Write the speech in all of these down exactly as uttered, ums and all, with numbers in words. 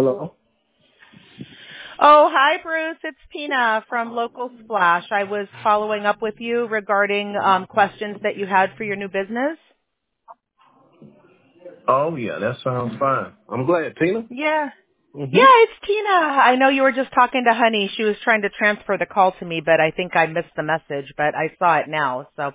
Hello? Oh, hi, Bruce. It's Tina from Local Splash. I was following up with you regarding um, questions that you had for your new business. Oh, yeah, that sounds fine. I'm glad, Tina. Yeah. Mm-hmm. Yeah, it's Tina. I know you were just talking to Honey. She was trying to transfer the call to me, but I think I missed the message, but I saw it now, so.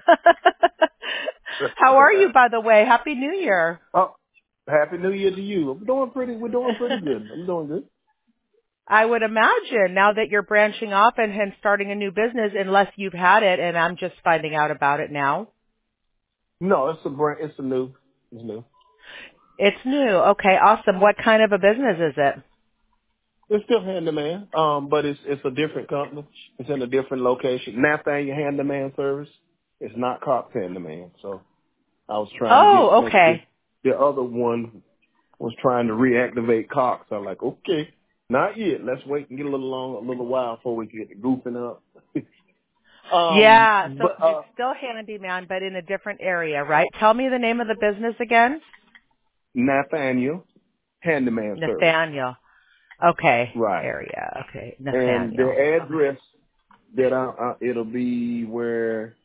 How are you, by the way? Happy New Year. Oh, Happy New Year to you. I'm doing pretty, we're doing pretty good. I'm doing good. I would imagine now that you're branching off and, and starting a new business, unless you've had it and I'm just finding out about it now. No, it's a brand, it's a new, it's new. It's new. Okay, awesome. What kind of a business is it? It's still Handyman, um, but it's it's a different company. It's in a different location. Nathaniel Handyman Service. It's not Cox Handyman. So I was trying to get, Oh, make this, okay. the other one was trying to reactivate Cox. I'm like, okay, not yet. Let's wait and get a little long, a little while before we get the goofing up. um, Yeah, so but it's uh, still handyman, but in a different area, right? Tell me the name of the business again. Nathaniel Handyman Service. Nathaniel. Okay, Right. area. Okay, And Nathaniel. the address that I, uh, it'll be where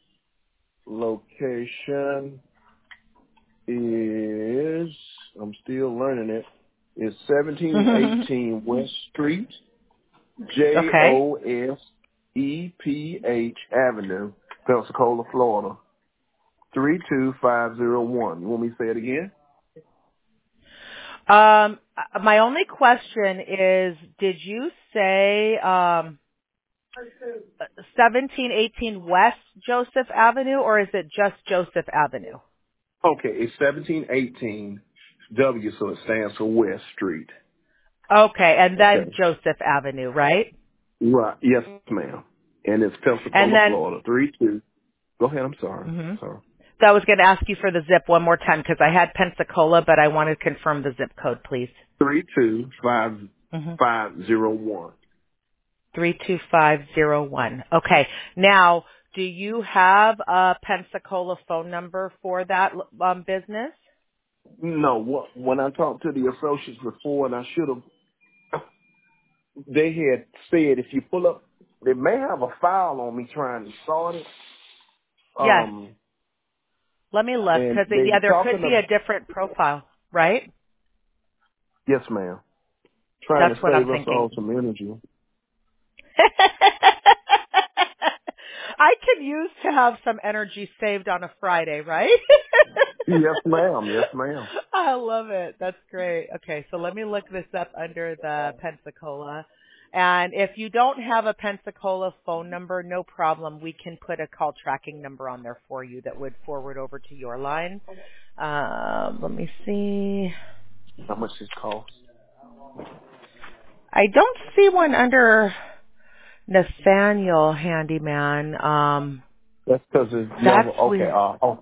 location is, I'm still learning it, is seventeen eighteen West Street, J Okay. O S E P H Avenue, Pensacola, Florida, three two five zero one. You want me to say it again? Um, uh, my only question is, did you say um, seventeen eighteen West Joseph Avenue, or is it just Joseph Avenue? Okay, it's seventeen eighteen W, so it stands for West Street. Okay, and then Okay. Joseph Avenue, right? Right. Yes, ma'am. And it's And Pensacola, then, Florida. Three two. Go ahead. I'm sorry. hmm Sorry. so I was going to ask you for the zip one more time because I had Pensacola, but I want to confirm the zip code, please. Three two five Mm-hmm. five zero one. three two five zero one. Okay. Now, do you have a Pensacola phone number for that um, business? No, what when I talked to the associates before, and I should have, they had said if you pull up, they may have a file on me trying to start it. Yes. Um, Let me look and because, they yeah, were there could talking be of a different profile, right? yes, ma'am, trying That's to what I'm save us thinking. all some energy. I could use to have some energy saved on a Friday, right? Yes, ma'am. Yes, ma'am. I love it. That's great. Okay, so let me look this up under the Pensacola. And if you don't have a Pensacola phone number, no problem. We can put a call tracking number on there for you that would forward over to your line. Um, let me see. How much it cost? I don't see one under Nathaniel Handyman. Um, That's because it's never that's okay. weird. Uh, oh,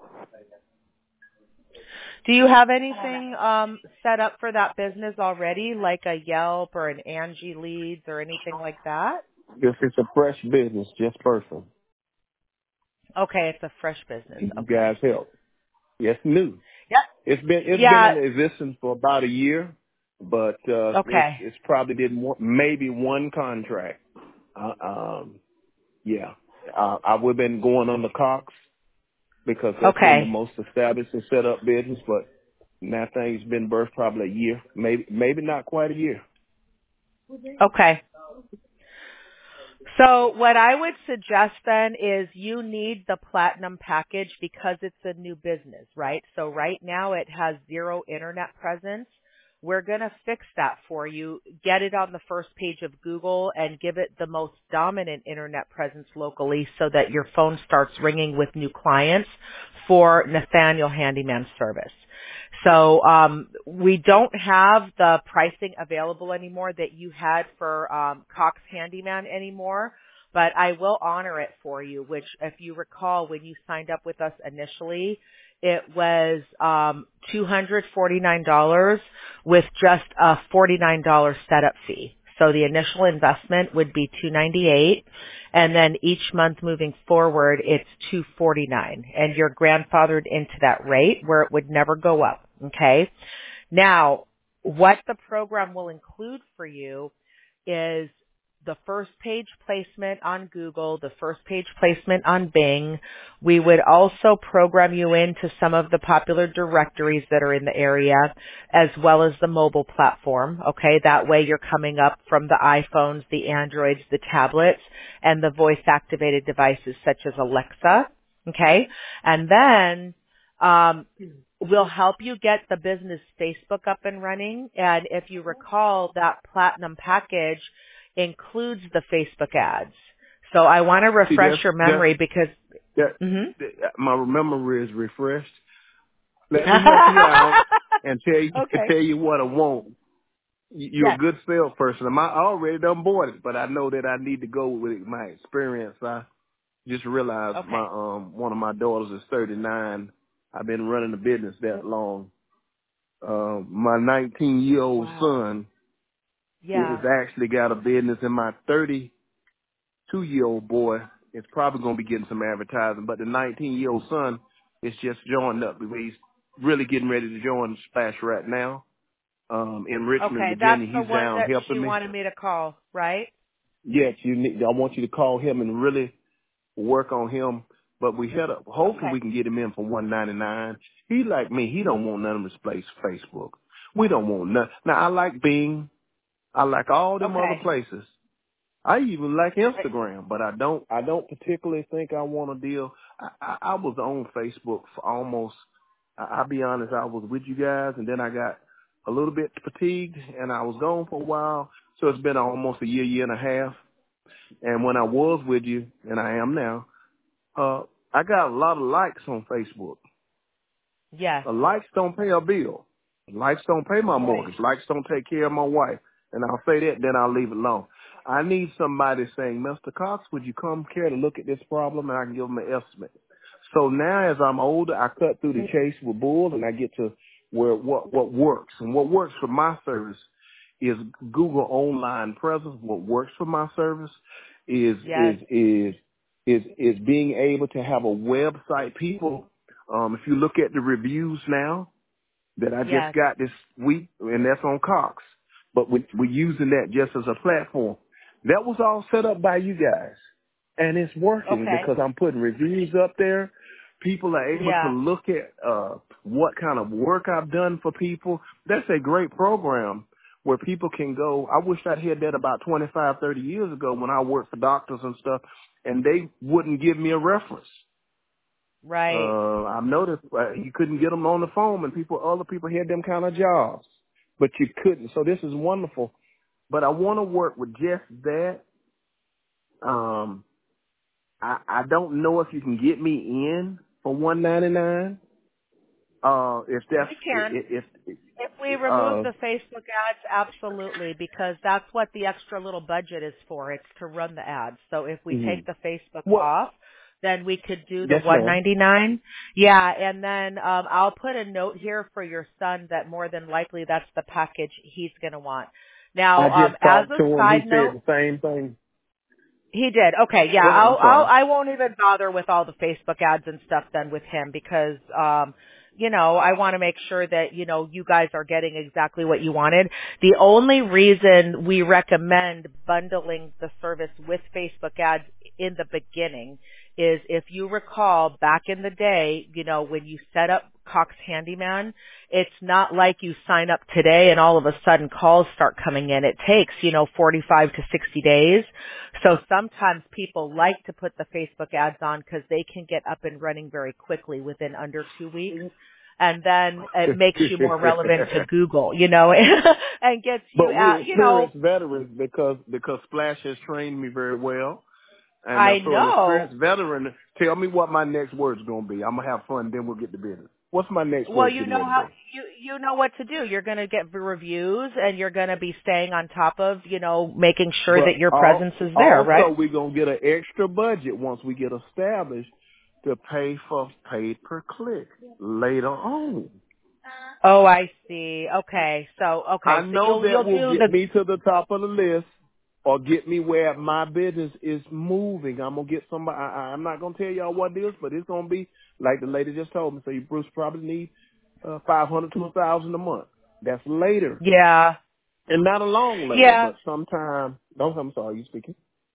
Do you have anything um, set up for that business already, like a Yelp or an Angie Leads or anything like that? if it's a fresh business, just person, Okay, it's a fresh business. you Okay. guys help. Yes, new. Yep. It's been it's been Yeah. in existence for about a year, but uh, it's Okay. it's probably did more, maybe one contract. Uh, um, yeah, uh, I we've been going on the Cox because that's been the Okay. most established and set up business, but that thing's been birthed probably a year, maybe maybe not quite a year. Okay. So what I would suggest then is you need the platinum package because it's a new business, right? So right now it has zero internet presence. We're going to fix that for you, get it on the first page of Google and give it the most dominant internet presence locally so that your phone starts ringing with new clients for Nathaniel Handyman service. So um, we don't have the pricing available anymore that you had for um, Cox Handyman anymore, but I will honor it for you, which if you recall when you signed up with us initially, it was um, two hundred forty-nine dollars with just a forty-nine dollars setup fee. So the initial investment would be two hundred ninety-eight dollars, and then each month moving forward, it's two hundred forty-nine dollars, and you're grandfathered into that rate where it would never go up. Okay. Now, what the program will include for you is the first page placement on Google, the first page placement on Bing. We would also program you into some of the popular directories that are in the area, as well as the mobile platform. Okay, that way you're coming up from the iPhones, the Androids, the tablets, and the voice-activated devices such as Alexa. Okay, and then um, we'll help you get the business Facebook up and running. And if you recall, that platinum package includes the Facebook ads. So I want to See, refresh that's, your memory because that, mhm. that, my memory is refreshed. Let me help you out and tell you Okay. tell you what I want. You- You're a Yes. good salesperson. I'm I already done bought it, but I know that I need to go with my experience. I just realized my Okay. um one of my daughters is thirty-nine. I've been running the business that long. Uh, my nineteen year old Wow. son is Yeah. actually got a business, and my thirty-two year old boy is probably going to be getting some advertising. But the nineteen year old son is just joined up. He's really getting ready to join Splash right now. Um, in Richmond, Okay. That's Virginia, the he's one down that she helping me. wanted me to call, right? Yes, you need. I want you to call him and really work on him. But we had a hopefully Okay. we can get him in for one ninety-nine. He like me. He don't want none of his place Facebook. We don't want none. Now I like Bing. I like all them other Okay. places. I even like Instagram, but I don't. I don't particularly think I want to deal. I, I, I was on Facebook for almost. I, I'll be honest. I was with you guys, and then I got a little bit fatigued, and I was gone for a while. So it's been almost a year, year and a half. And when I was with you, and I am now, uh, I got a lot of likes on Facebook. Yes. Uh, likes don't pay a bill. Likes don't pay my Right. mortgage. Likes don't take care of my wife. And I'll say that, then I'll leave it alone. I need somebody saying, Mister Cox, would you come care to look at this problem, and I can give them an estimate. So now as I'm older, I cut through the chase with bull, and I get to where what, what works. And what works for my service is Google online presence. What works for my service is, Yes. is, is, is, is being able to have a website. People, um, if you look at the reviews now that I just Yes. got this week, and that's on Cox, but we, we're using that just as a platform. That was all set up by you guys, and it's working Okay. because I'm putting reviews up there. People are able to Yeah. look at uh, what kind of work I've done for people. That's a great program where people can go. I wish I'd had that about twenty-five, thirty years ago when I worked for doctors and stuff, and they wouldn't give me a reference. Right. Uh, I've noticed uh, you couldn't get them on the phone, and people, other people had them kind of jobs, but you couldn't. So this is wonderful. But I want to work with just that. Um, I, I don't know if you can get me in for one ninety-nine. Uh, if that's We can. if, if If we remove uh, the Facebook ads, absolutely, because that's what the extra little budget is for. It's to run the ads. So if we mm-hmm. take the Facebook What? off, then we could do the Yes, ma'am. one ninety-nine. Yeah, and then um, I'll put a note here for your son that more than likely that's the package he's going to want. I Now, um, just as talked a to him. He side said note, the same thing. he did. Okay, yeah. Go ahead. I'm I'll, I'll sorry. I won't even bother with all the Facebook ads and stuff then with him because um you know, I want to make sure that, you know, you guys are getting exactly what you wanted. The only reason we recommend bundling the service with Facebook ads in the beginning is if you recall back in the day, you know, when you set up Cox Handyman, it's not like you sign up today and all of a sudden calls start coming in. It takes, you know, forty-five to sixty days. So sometimes people like to put the Facebook ads on because they can get up and running very quickly within under two weeks. And then it makes you more relevant to Google, you know, and gets you But we at, you know, experienced veterans because because Splash has trained me very well. And uh, I for an know. experienced veteran, tell me what my next word's going to be. I'm going to have fun, then we'll get to business. What's my next Well, word you getting know ready to how be? you you know what to do. You're going to get the reviews, and you're going to be staying on top of, you know, making sure that But your al- presence is there, right? also, we're going to get an extra budget once we get established to pay for paid per click later on. Oh, I see. Okay, so I okay, so know you'll that you'll will do get the me to the top of the list or get me where my business is moving. I'm going to get somebody. I, I- I'm not going to tell y'all what it is, but it's going to be like the lady just told me. So you, Bruce, probably need uh, five hundred to a thousand a month. That's later. Yeah. And not a long later, Yeah. but sometime, don't, I'm sorry, you speaking?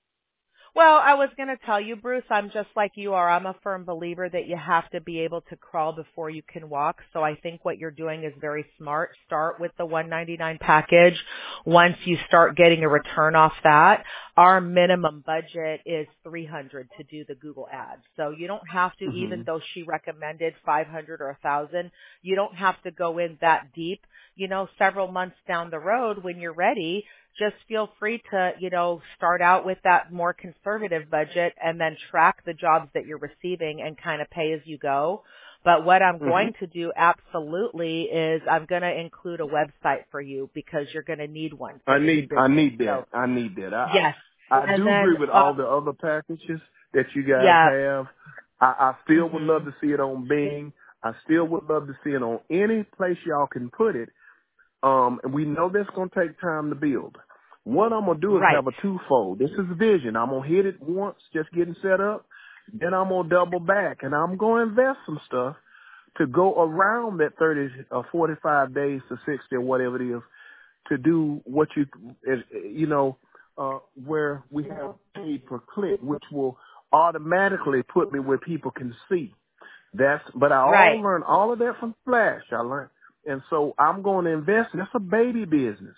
Well, I was going to tell you, Bruce, I'm just like you are. I'm a firm believer that you have to be able to crawl before you can walk. So I think what you're doing is very smart. Start with the one ninety-nine package. Once you start getting a return off that, our minimum budget is three hundred to do the Google ads. So you don't have to, Mm-hmm. even though she recommended five hundred or one thousand, you don't have to go in that deep. You know, several months down the road when you're ready, just feel free to, you know, start out with that more conservative budget and then track the jobs that you're receiving and kind of pay as you go. But what I'm Mm-hmm. going to do absolutely is I'm going to include a website for you because you're going to need one I for the new need, I business. need that. So I need that. I, yes. I, I And do then, agree with all um, the other packages that you guys yeah. have. I, I still would love Mhm. to see it on Bing. I still would love to see it on any place y'all can put it. Um, and we know that's going to take time to build. What I'm going to do is Right. have a twofold. This is vision. I'm going to hit it once, just getting set up. Then I'm going to double back and I'm going to invest some stuff to go around that thirty or forty-five days to sixty or whatever it is to do what you, is, you know, uh, where we have paid per click, which will automatically put me where people can see. That's, but I all Right. learned all of that from Flash. I learned. And so I'm going to invest. That's a baby business.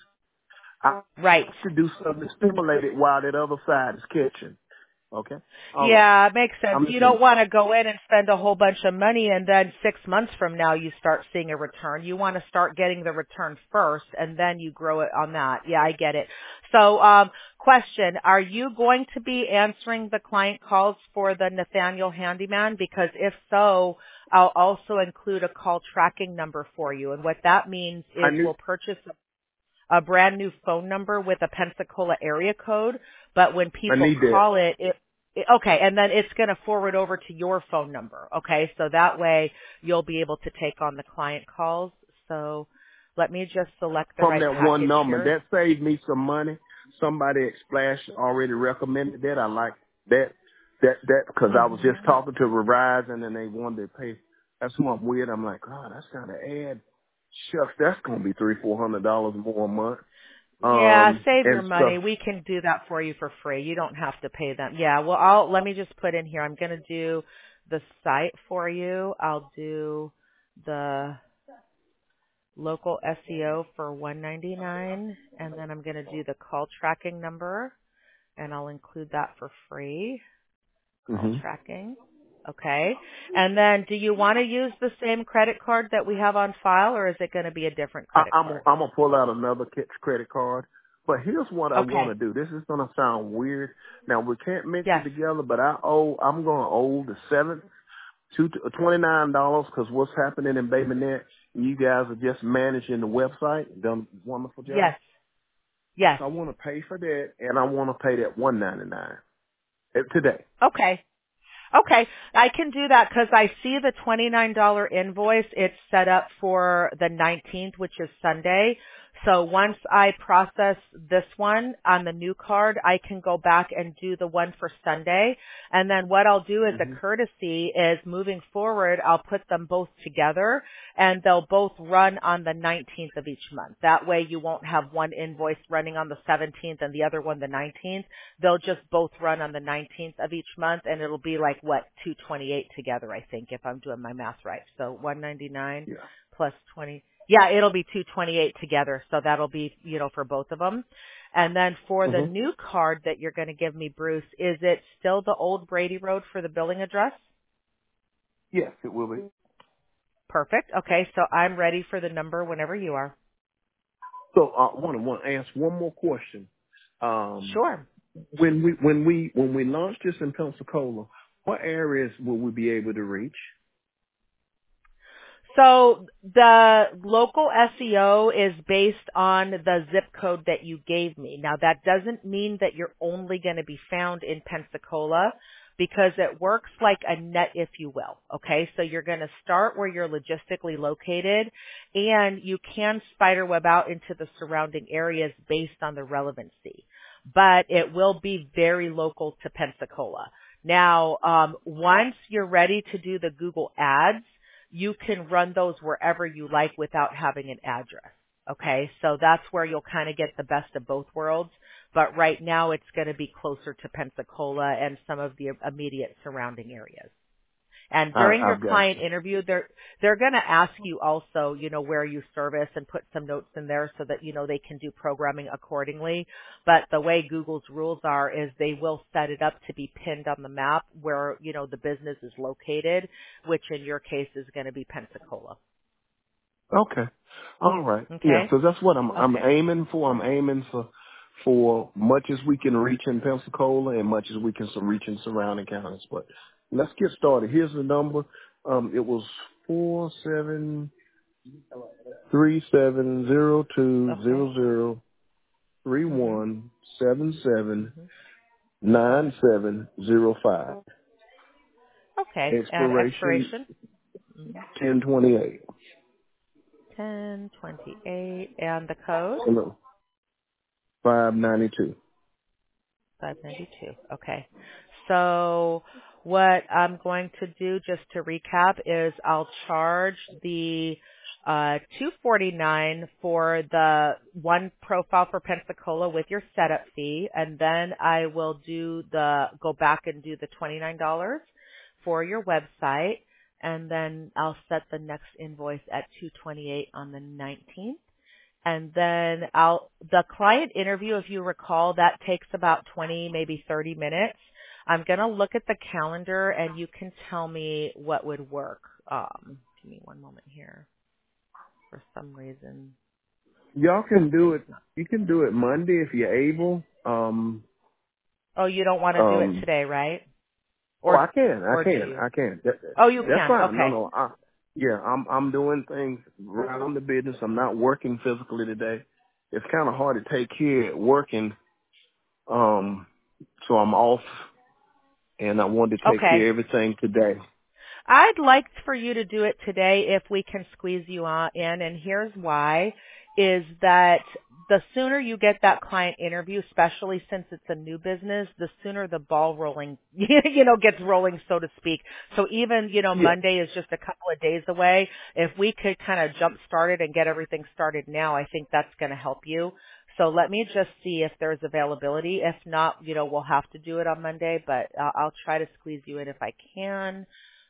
I Right. should do something to stimulate it while that other side is catching. Okay? All right. Yeah, it makes sense. I'm You listening. don't want to go in and spend a whole bunch of money and then six months from now you start seeing a return. You want to start getting the return first and then you grow it on that. Yeah, I get it. So, um, question, are you going to be answering the client calls for the Nathaniel Handyman? Because if so, I'll also include a call tracking number for you. And what that means I is knew, we'll purchase a brand new phone number with a Pensacola area code, but when I people need that. call it, it, it okay, and then it's going to forward over to your phone number. Okay, so that way you'll be able to take on the client calls. So let me just select the From right that one package number. here. That saved me some money. Somebody at Splash already recommended that. I like that. That, that, cause I was just hmm talking to Verizon and they wanted to pay. That's who I'm with. I'm like, oh, that's got to add. Shucks, that's going to be three, four hundred dollars more a month. Yeah, Um, save your and money. stuff. We can do that for you for free. You don't have to pay them. Yeah, well, I'll let me just put in here. I'm going to do the site for you. I'll do the local S E O for one ninety-nine, and then I'm going to do the call tracking number, and I'll include that for free. Call hmm tracking. Okay. And then do you want to use the same credit card that we have on file, or is it going to be a different I, credit I'm card? I'm gonna pull out another catch credit card. But here's what I want Okay. to do. This is gonna sound weird. Now we can't mix it Yes. together, but I owe. I'm gonna owe the seventh two twenty nine dollars because what's happening in BabyNet, you guys are just managing the website, done a wonderful job. Yes. Yes. So I want to pay for that, and I want to pay that one ninety nine today. Okay. Okay, I can do that because I see the twenty-nine dollars invoice. It's set up for the nineteenth, which is Sunday. So once I process this one on the new card, I can go back and do the one for Sunday. And then what I'll do as a hmm courtesy is moving forward, I'll put them both together and they'll both run on the nineteenth of each month. That way you won't have one invoice running on the seventeenth and the other one the nineteenth. They'll just both run on the nineteenth of each month and it'll be like what, two twenty-eight together, I think, if I'm doing my math right. So one ninety-nine Yeah. plus twenty. Yeah, it'll be two twenty-eight together. So that'll be, you know, for both of them. And then for the hmm new card that you're going to give me, Bruce, is it still the old Brady Road for the billing address? Yes, it will be. Perfect. Okay, so I'm ready for the number whenever you are. So I uh, want to want to ask one more question. Um, Sure. when we when we when we launch this in Pensacola, what areas will we be able to reach? So the local S E O is based on the zip code that you gave me. Now that doesn't mean that you're only going to be found in Pensacola because it works like a net, if you will. Okay. So you're going to start where you're logistically located and you can spiderweb out into the surrounding areas based on the relevancy, but it will be very local to Pensacola. Now, um, once you're ready to do the Google ads, you can run those wherever you like without having an address. Okay, so that's where you'll kind of get the best of both worlds. But right now it's going to be closer to Pensacola and some of the immediate surrounding areas. And I, during your I've got client you. interview, they're they're going to ask you also, you know, where you service and put some notes in there so that you know they can do programming accordingly. But the way Google's rules are is they will set it up to be pinned on the map where you know the business is located, which in your case is going to be Pensacola. Okay. All right. Yeah. Okay. So that's what I'm I'm Okay. aiming for. I'm aiming for for much as we can reach in Pensacola and much as we can so reach in surrounding counties. But let's get started. Here's the number. Um, it was four seven three seven zero two Okay. zero zero three Mhm. one seven seven Mhm. Mhm. nine seven zero five. Okay. And Expiration expiration. Mhm. ten twenty eight. ten twenty-eight and the code. Hello. Five ninety two. five ninety-two. Okay. So what I'm going to do just to recap is I'll charge the uh two forty-nine for the one profile for Pensacola with your setup fee, and then I will do the go back and do the twenty-nine dollars for your website, and then I'll set the next invoice at two twenty-eight on the nineteenth. And then I'll, the client interview, if you recall, that takes about twenty, maybe thirty minutes. I'm going to look at the calendar and you can tell me what would work. Um, give me one moment here. For some reason, Y'all can do it's it. not. You can do it Monday if you're able. Um, Oh, you don't want to do it um, today, right? oh, Or, I can, I or do can, you? I can. That, Oh, you that's can. fine. No, Okay. no. I, yeah, I'm, I'm doing things around the business. I'm not working physically today. It's kind of hard to take care of working. Um, so I'm off, and I wanted to take Okay. care of everything today. I'd like for you to do it today if we can squeeze you on in, and here's why, is that the sooner you get that client interview, especially since it's a new business, the sooner the ball rolling, you know, gets rolling, so to speak. So even, you know, Yeah. Monday is just a couple of days away. If we could kind of jump start it and get everything started now, I think that's going to help you. So let me just see if there's availability. If not, you know, we'll have to do it on Monday, but uh, I'll try to squeeze you in if I can.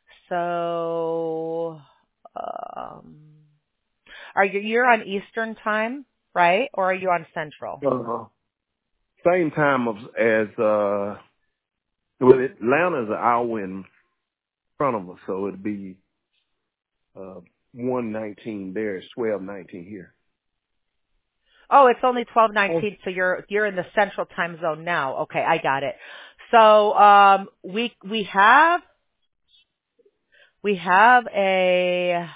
So, um, are you, you're on Eastern time, right? Or are you on Central? Uh, same time of, as, uh, well, Atlanta's an hour in front of us, so it'd be, uh, one nineteen there. It's twelve nineteen here. Oh, it's only twelve Oh. nineteen, so you're, you're in the Central time zone now. Okay, I got it. So, um, we, we have, we have a,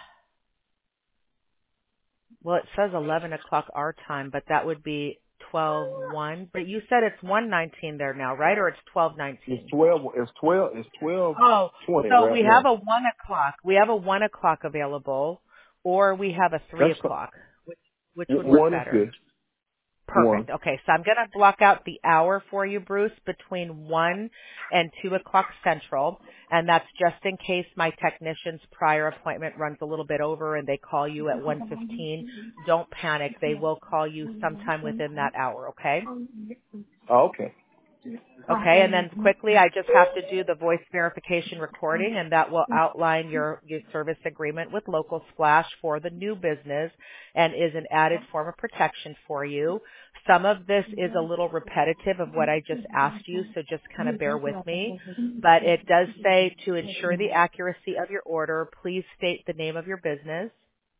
well, it says eleven o'clock our time, but that would be twelve one. But you said it's one nineteen there now, right? Or it's twelve It's nineteen? twelve. It's twelve. It's twelve Oh, twenty so we right have now. a one o'clock. We have a one o'clock available, or we have a three That's fi- o'clock. Which which would work one is better? good. One. Perfect. Okay, so I'm going to block out the hour for you, Bruce, between one and two o'clock Central, and that's just in case my technician's prior appointment runs a little bit over and they call you at one fifteen. Don't panic. They will call you sometime within that hour, okay? Oh, okay. Okay, and then quickly I just have to do the voice verification recording, and that will outline your, your service agreement with Local Splash for the new business and is an added form of protection for you. Some of this is a little repetitive of what I just asked you, so just kind of bear with me. But it does say to ensure the accuracy of your order, please state the name of your business.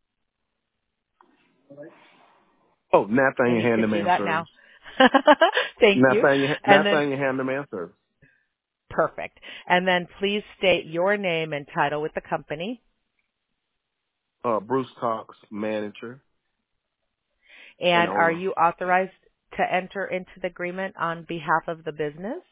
Oh, I Nathaniel need to do Handyman that Service. now. Thank you. Nathaniel And then Nathaniel Handyman Service. perfect. And then please state your name and title with the company. Uh, Bruce Cox, manager and And are owner. you authorized to enter into the agreement on behalf of the business?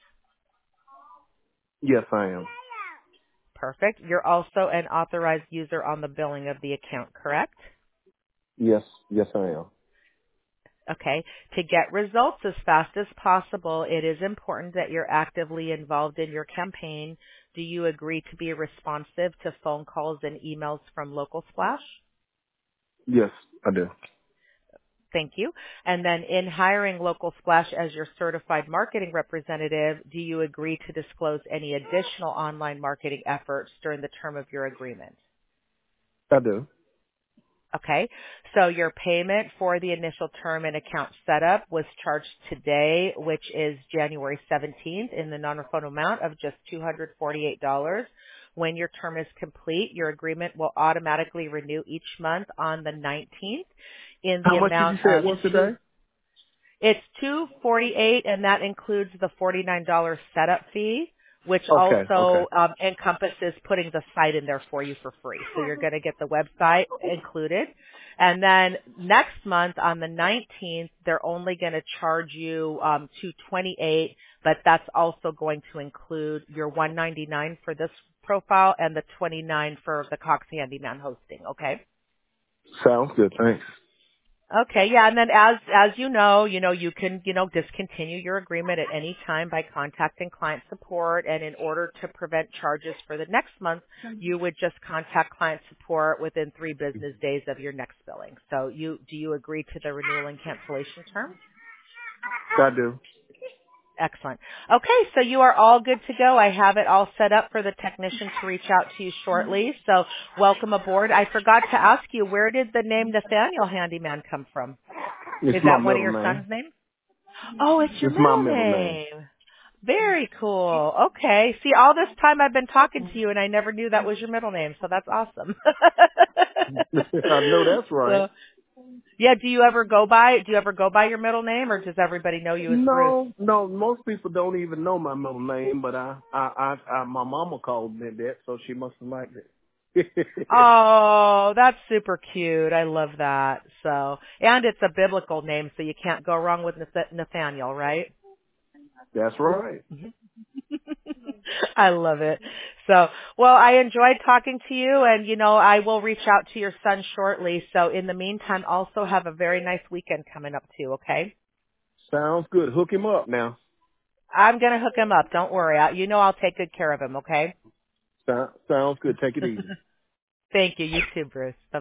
Yes, I am. Perfect. You're also an authorized user on the billing of the account, correct? Yes, yes, I am. Okay. To get results as fast as possible, it is important that you're actively involved in your campaign. Do you agree to be responsive to phone calls and emails from Local Splash? Yes, I do. Thank you. And then in hiring Local Splash as your certified marketing representative, do you agree to disclose any additional online marketing efforts during the term of your agreement? I do. Okay. So your payment for the initial term and account setup was charged today, which is January seventeenth, in the non-refundable amount of just two hundred forty-eight dollars. When your term is complete, your agreement will automatically renew each month on the nineteenth in the How much did you amount say it of was two. today? It's two forty-eight, and that includes the forty-nine dollars setup fee, which Okay, okay. also um, encompasses putting the site in there for you for free. So you're going to get the website included. And then next month on the nineteenth, they're only going to charge you um, two twenty-eight, but that's also going to include your one ninety-nine for this profile and the twenty-nine for the Cox Handyman hosting. Okay. Sounds good. Thanks. Okay, yeah, and then as as you know, you know, you can, you know, discontinue your agreement at any time by contacting client support, and in order to prevent charges for the next month, you would just contact client support within three business days of your next billing. So you do you agree to the renewal and cancellation terms? I do. Excellent. Okay, so you are all good to go. I have it all set up for the technician to reach out to you shortly. So welcome aboard. I forgot to ask you, where did the name Nathaniel Handyman come from? It's Is my that one of middle your name. son's names? Oh, it's your It's my middle middle name. name. Very cool. Okay. See, all this time I've been talking to you and I never knew that was your middle name, so that's awesome. I know that's right. So, yeah, do you ever go by, do you ever go by your middle name, or does everybody know you as Bruce? No, no, most people don't even know my middle name, but I, I, I, I my mama called me that, so she must have liked it. Oh, that's super cute. I love that. So, and it's a biblical name, so you can't go wrong with Nath- Nathaniel, right? That's right. I love it. So, well, I enjoyed talking to you, and, you know, I will reach out to your son shortly. So in the meantime, also have a very nice weekend coming up too, okay? Sounds good. Hook him up now. I'm going to hook him up. Don't worry. I, you know I'll take good care of him, okay? So, sounds good. Take it easy. Thank you. You too, Bruce. Bye.